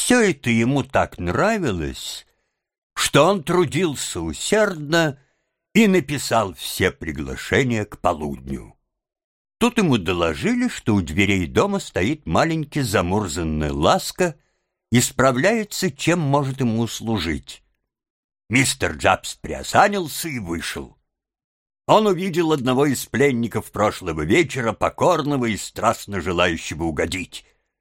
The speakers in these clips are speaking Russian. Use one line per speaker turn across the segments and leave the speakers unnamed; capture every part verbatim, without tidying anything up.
Все это ему так нравилось, что он трудился усердно и написал все приглашения к полудню. Тут ему доложили, что у дверей дома стоит маленький замурзанный Ласка и справляется, чем может ему услужить. Мистер Джабс приосанился и вышел. Он увидел одного из пленников прошлого вечера, покорного и страстно желающего угодить.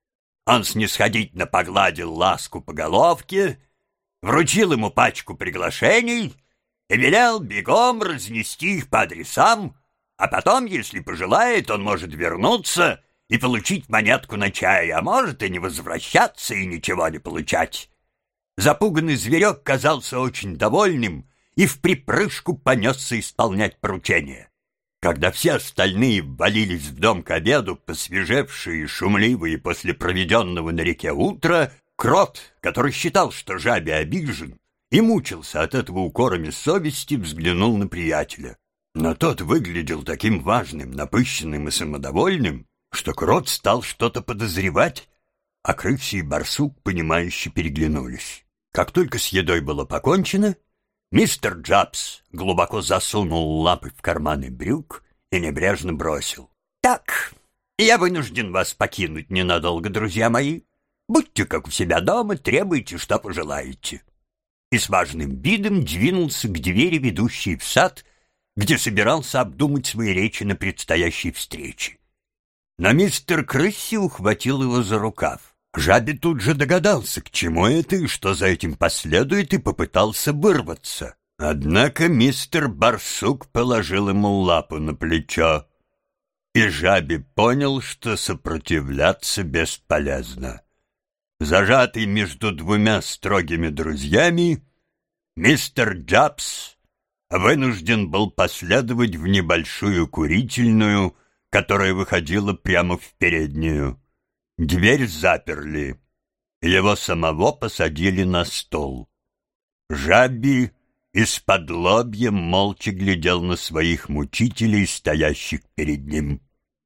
Он снисходительно погладил Ласку по головке, вручил ему пачку приглашений и велел бегом разнести их по адресам, а потом, если пожелает, он может вернуться и получить монетку на чай, а может и не возвращаться и ничего не получать. Запуганный зверек казался очень довольным и вприпрыжку понесся исполнять поручение. Когда все остальные ввалились в дом к обеду, посвежевшие и шумливые после проведенного на реке утра, Крот, который считал, что жабе обижен, и мучился от этого укорами совести, взглянул на приятеля. Но тот выглядел таким важным, напыщенным и самодовольным, что Крот стал что-то подозревать, а Крыса и Барсук, понимающе переглянулись. Как только с едой было покончено, мистер Джабс глубоко засунул лапы в карманы брюк и небрежно бросил: «Так, я вынужден вас покинуть ненадолго, друзья мои. Будьте как у себя дома, требуйте, что пожелаете». И с важным видом двинулся к двери, ведущей в сад, где собирался обдумать свои речи на предстоящей встрече. Но мистер Крысси ухватил его за рукав. Жабе тут же догадался, к чему это и что за этим последует, и попытался вырваться. Однако мистер Барсук положил ему лапу на плечо, и Жабе понял, что сопротивляться бесполезно. Зажатый между двумя строгими друзьями, мистер Джабс вынужден был последовать в небольшую курительную, которая выходила прямо в переднюю. Дверь заперли. Его самого посадили на стол. Жабби из-под лобья молча глядел на своих мучителей, стоящих перед ним.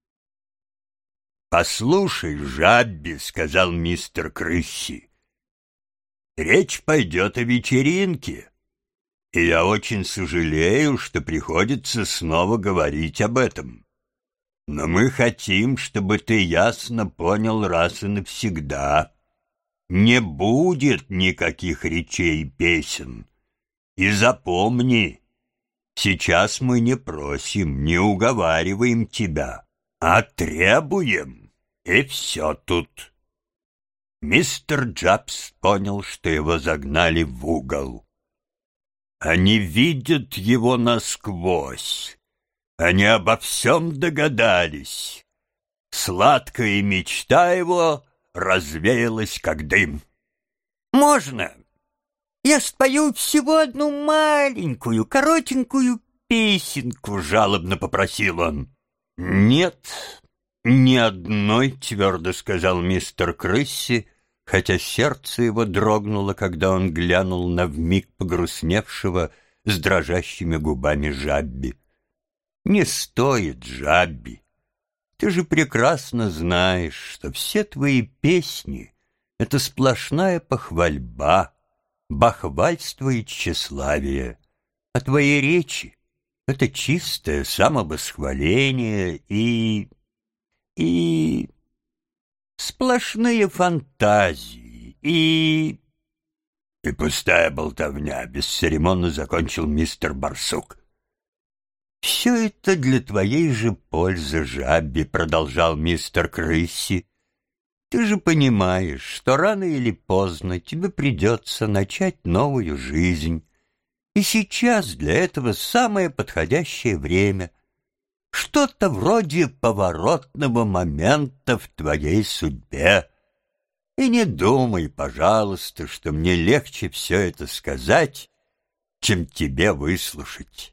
«Послушай, Жабби, — сказал мистер Крысси, — речь пойдет о вечеринке, и я очень сожалею, что приходится снова говорить об этом. Но мы хотим, чтобы ты ясно понял раз и навсегда: не будет никаких речей и песен. И запомни, сейчас мы не просим, не уговариваем тебя, а требуем, и все тут». Мистер Джабс понял, что его загнали в угол. Они видят его насквозь. Они обо всем догадались. Сладкая мечта его развеялась, как дым. «Можно? Я спою всего одну маленькую, коротенькую песенку», — жалобно попросил он. «Нет, ни одной», — твердо сказал мистер Крысси, хотя сердце его дрогнуло, когда он глянул на вмиг погрустневшего с дрожащими губами Жабби. «Не стоит, Жабби. Ты же прекрасно знаешь, что все твои песни — это сплошная похвальба, бахвальство и тщеславие, а твои речи — это чистое самовосхваление и... и... сплошные фантазии и...» «И пустая болтовня», — бесцеремонно закончил мистер Барсук. «Все это для твоей же пользы, Жабби», — продолжал мистер Крысси. «Ты же понимаешь, что рано или поздно тебе придется начать новую жизнь, и сейчас для этого самое подходящее время, что-то вроде поворотного момента в твоей судьбе. И не думай, пожалуйста, что мне легче все это сказать, чем тебе выслушать».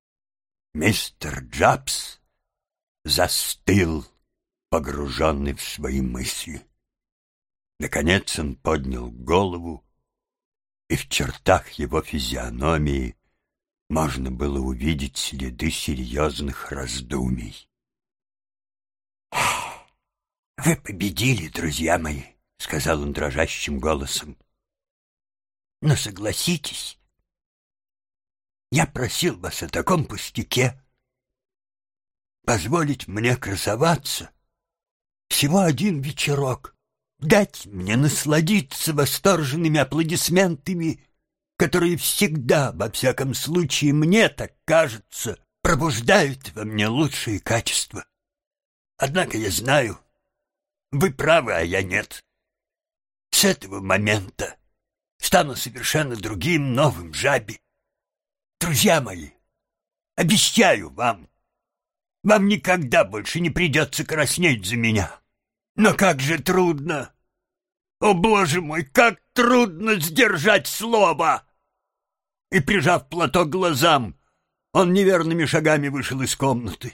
Мистер Джабс застыл, погруженный в свои мысли. Наконец он поднял голову, и в чертах его физиономии можно было увидеть следы серьезных раздумий. «Вы победили, друзья мои», сказал он дрожащим голосом. Но согласитесь, я просил вас о таком пустяке. Позволить мне красоваться всего один вечерок, дать мне насладиться восторженными аплодисментами, которые всегда, во всяком случае, мне так кажется, пробуждают во мне лучшие качества. Однако я знаю, вы правы, а я нет. С этого момента стану совершенно другим, новым Джабби. Друзья мои, обещаю вам, вам никогда больше не придется краснеть за меня. Но как же трудно! О, Боже мой, как трудно сдержать слово!» И, прижав платок к глазам, он неверными шагами вышел из комнаты.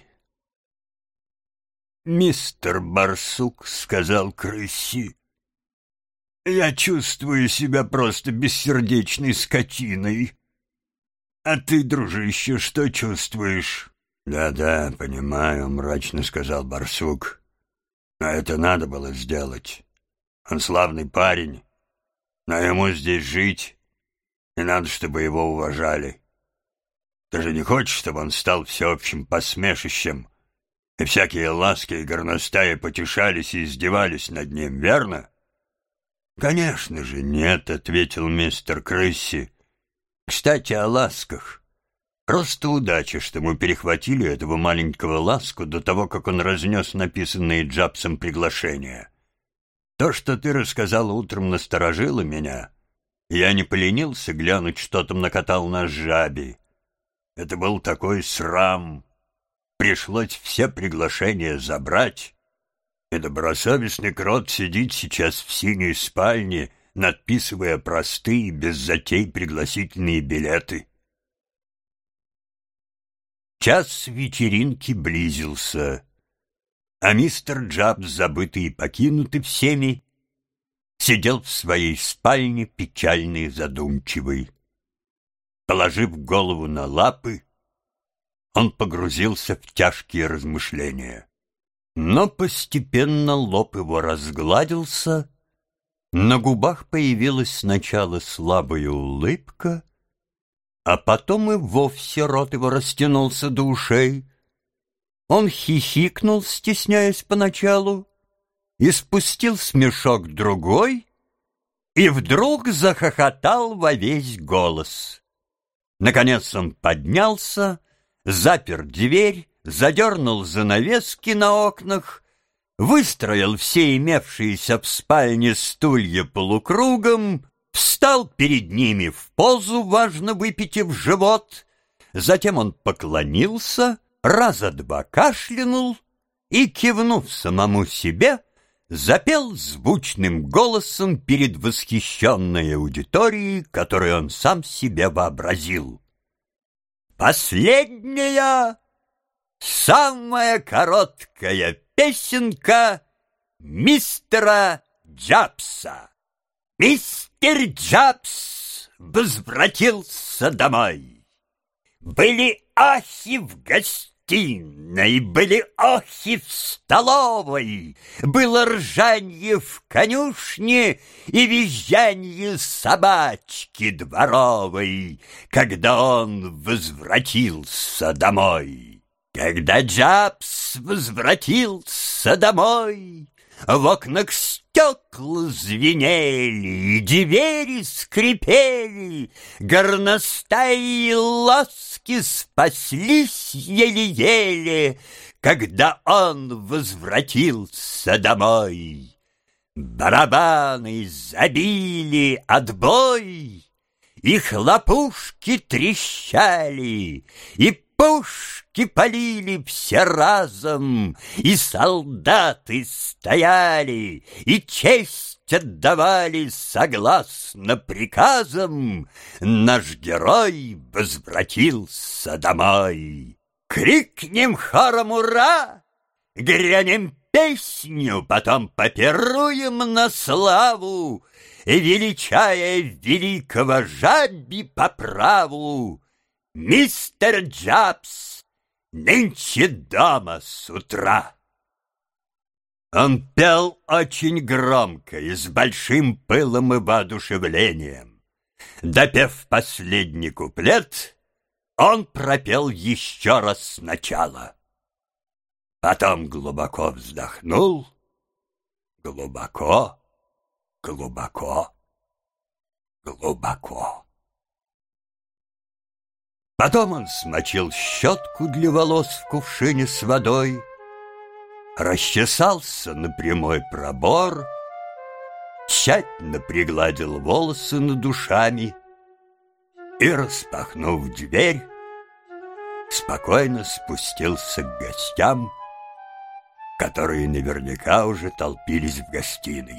«Мистер Барсук», — сказал крысе, — «я чувствую себя просто бессердечной скотиной. А ты, дружище, что чувствуешь?» «Да-да, понимаю», — мрачно сказал барсук. «Но это надо было сделать. Он славный парень, но ему здесь жить, и надо, чтобы его уважали. Ты же не хочешь, чтобы он стал всеобщим посмешищем, и всякие ласки и горностаи потешались и издевались над ним, верно?» «Конечно же нет», — ответил мистер Крысси. «Кстати, о ласках. Просто удача, что мы перехватили этого маленького ласку до того, как он разнес написанные Джабсом приглашения. То, что ты рассказала утром, насторожило меня. Я не поленился глянуть, что там накатал наш Джабби. Это был такой срам. Пришлось все приглашения забрать. И добросовестный крот сидит сейчас в синей спальне, надписывая простые, без затей пригласительные билеты. Час вечеринки близился, а мистер Джабс, забытый и покинутый всеми, сидел в своей спальне печальный и задумчивый. Положив голову на лапы, он погрузился в тяжкие размышления. Но постепенно лоб его разгладился, на губах появилась сначала слабая улыбка, а потом и вовсе рот его растянулся до ушей. Он хихикнул, стесняясь поначалу, и спустил смешок другой, и вдруг захохотал во весь голос. Наконец он поднялся, запер дверь, задернул занавески на окнах, выстроил все имевшиеся в спальне стулья полукругом, встал перед ними в позу, важно выпитив живот, затем он поклонился, раза два кашлянул и, кивнув самому себе, запел звучным голосом перед восхищенной аудиторией, которую он сам себе вообразил. «Последняя, самая короткая песенка мистера Джабса. Мистер Джабс возвратился домой. Были ахи в гостиной, были ахи в столовой, было ржанье в конюшне и визжанье собачки дворовой, когда он возвратился домой. Когда Джабс возвратился домой, в окнах стекла звенели, двери скрипели, горностаи и ласки спаслись еле-еле, когда он возвратился домой. Барабаны забили отбой, и хлопушки трещали, и пушки полили все разом, и солдаты стояли, и честь отдавали согласно приказам. Наш герой возвратился домой. Крикнем хором «Ура!», грянем песню, потом попируем на славу, величая великого Джабби по праву. Мистер Джабс нынче дома с утра. Он пел очень громко и с большим пылом и воодушевлением. Допев последний куплет, он пропел еще раз сначала. Потом глубоко вздохнул, глубоко, глубоко, глубоко. Потом он смочил щетку для волос в кувшине с водой, расчесался на прямой пробор, тщательно пригладил волосы над ушами и, распахнув дверь, спокойно спустился к гостям, которые наверняка уже толпились в гостиной.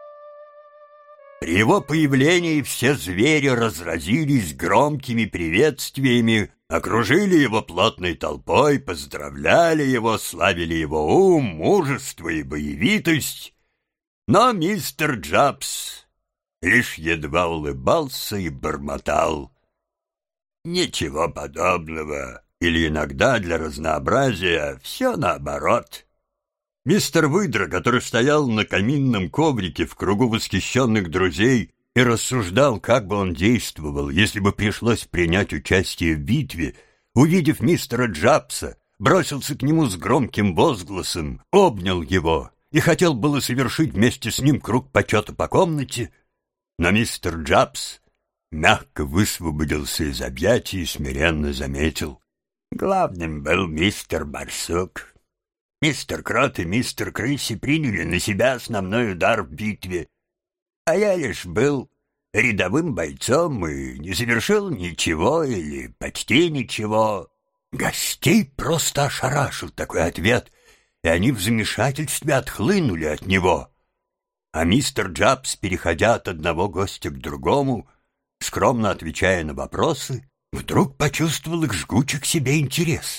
При его появлении все звери разразились громкими приветствиями, окружили его плотной толпой, поздравляли его, славили его ум, мужество и боевитость. Но мистер Джабс лишь едва улыбался и бормотал: «Ничего подобного», или иногда для разнообразия все наоборот. Мистер Выдра, который стоял на каминном коврике в кругу восхищенных друзей и рассуждал, как бы он действовал, если бы пришлось принять участие в битве, увидев мистера Джабса, бросился к нему с громким возгласом, обнял его и хотел было совершить вместе с ним круг почета по комнате, но мистер Джабс мягко высвободился из объятий и смиренно заметил: «Главным был мистер Барсук. Мистер Крот и мистер Крыси приняли на себя основной удар в битве, а я лишь был рядовым бойцом и не совершил ничего или почти ничего». Гостей просто ошарашил такой ответ, и они в замешательстве отхлынули от него. А мистер Джабс, переходя от одного гостя к другому, скромно отвечая на вопросы, вдруг почувствовал их жгучий к себе интерес.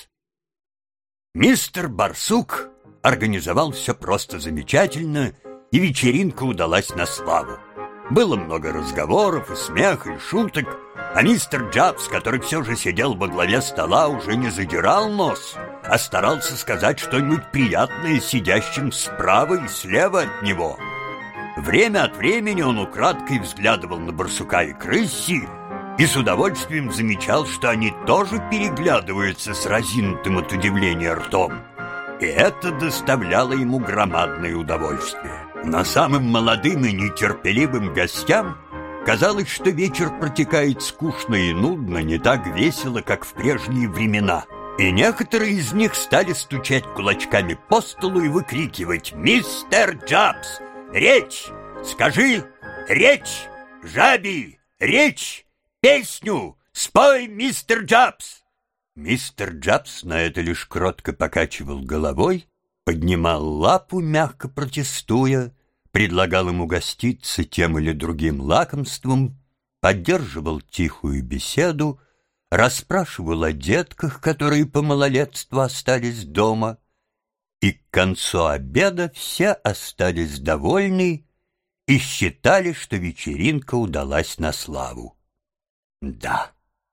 Мистер Барсук организовал все просто замечательно, и вечеринка удалась на славу. Было много разговоров и смеха, и шуток, а мистер Джабс, который все же сидел во главе стола, уже не задирал нос, а старался сказать что-нибудь приятное сидящим справа и слева от него. Время от времени он украдкой взглядывал на Барсука и Крысси и с удовольствием замечал, что они тоже переглядываются с разинутым от удивления ртом. И это доставляло ему громадное удовольствие. Но самым молодым и нетерпеливым гостям казалось, что вечер протекает скучно и нудно, не так весело, как в прежние времена. И некоторые из них стали стучать кулачками по столу и выкрикивать: «Мистер Джабс, речь! Скажи, речь! Жаби, речь! Песню! Спой, мистер Джабс!» Мистер Джабс на это лишь кротко покачивал головой, поднимал лапу, мягко протестуя, предлагал ему угоститься тем или другим лакомством, поддерживал тихую беседу, расспрашивал о детках, которые по малолетству остались дома, и к концу обеда все остались довольны и считали, что вечеринка удалась на славу. Да,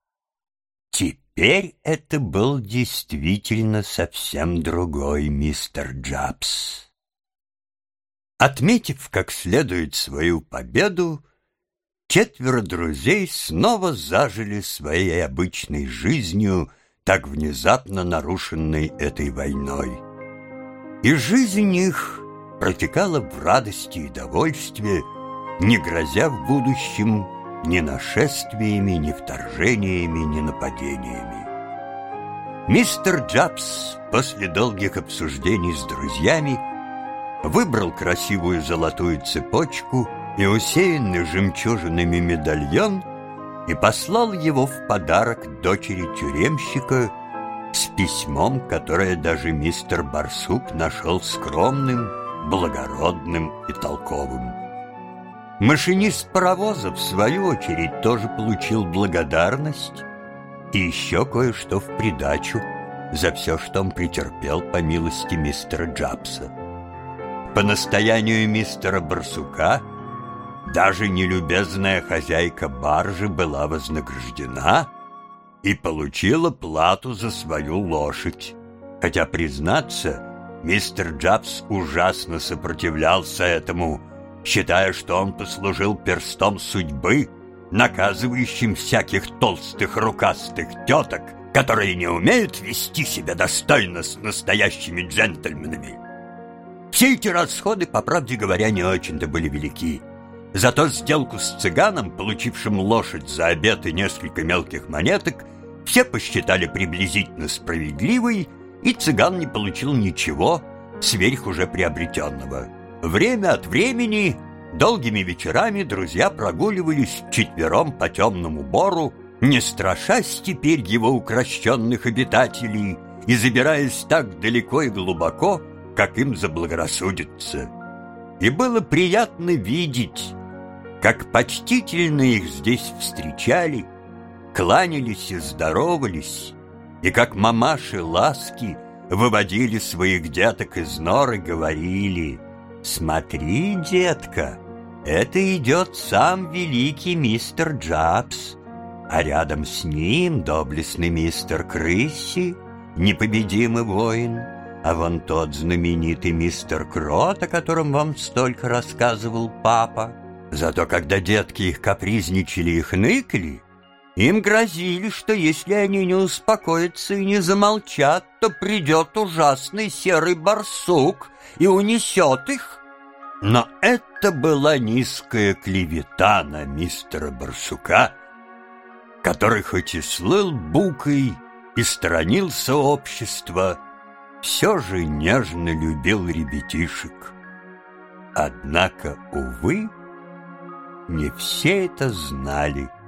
теперь это был действительно совсем другой мистер Джабс. Отметив как следует свою победу, четверо друзей снова зажили своей обычной жизнью, так внезапно нарушенной этой войной. И жизнь их протекала в радости и довольстве, не грозя в будущем ни нашествиями, ни вторжениями, ни нападениями. Мистер Джабс после долгих обсуждений с друзьями выбрал красивую золотую цепочку и усеянный жемчужинами медальон и послал его в подарок дочери тюремщика с письмом, которое даже мистер Барсук нашел скромным, благородным и толковым. Машинист паровоза, в свою очередь, тоже получил благодарность и еще кое-что в придачу за все, что он претерпел по милости мистера Джабса. По настоянию мистера Барсука даже нелюбезная хозяйка баржи была вознаграждена и получила плату за свою лошадь, хотя, признаться, Мистер Джабс ужасно сопротивлялся этому, считая, что он послужил перстом судьбы, наказывающим всяких толстых рукастых теток, которые не умеют вести себя достойно с настоящими джентльменами. Все эти расходы, по правде говоря, не очень-то были велики. Зато сделку с цыганом, получившим лошадь за обед и несколько мелких монеток, все посчитали приблизительно справедливой, и цыган не получил ничего сверх уже приобретенного. Время от времени, долгими вечерами друзья прогуливались вчетвером по темному бору, не страшась теперь его укрощенных обитателей и забираясь так далеко и глубоко, как им заблагорассудится. И было приятно видеть, как почтительно их здесь встречали, кланялись и здоровались, и как мамаши ласки выводили своих деток из нор и говорили: «Смотри, детка, это идет сам великий мистер Джабс, а рядом с ним доблестный мистер Крысси, непобедимый воин, а вон тот знаменитый мистер Крот, о котором вам столько рассказывал папа». Зато когда детки их капризничали и хныкали, им грозили, что если они не успокоятся и не замолчат, то придет ужасный серый барсук и унесет их. Но это была низкая клевета на мистера Барсука, который хоть и слыл букой и сторонился общества, все же нежно любил ребятишек. Однако, увы, не все это знали.